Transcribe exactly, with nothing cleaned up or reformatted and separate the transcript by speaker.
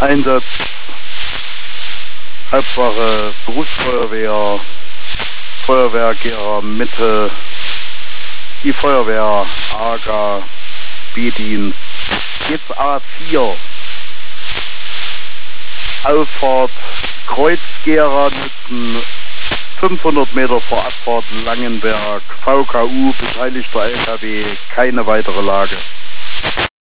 Speaker 1: Einsatz, Hauptwache, Berufsfeuerwehr, Feuerwehr Gera Mitte, die Feuerwehr, A G A, B-Dienst, jetzt A vier, Auffahrt, Kreuz Gera Nützen, fünfhundert Meter vor Abfahrt Langenberg, V K U, beteiligter L K W, keine weitere Lage.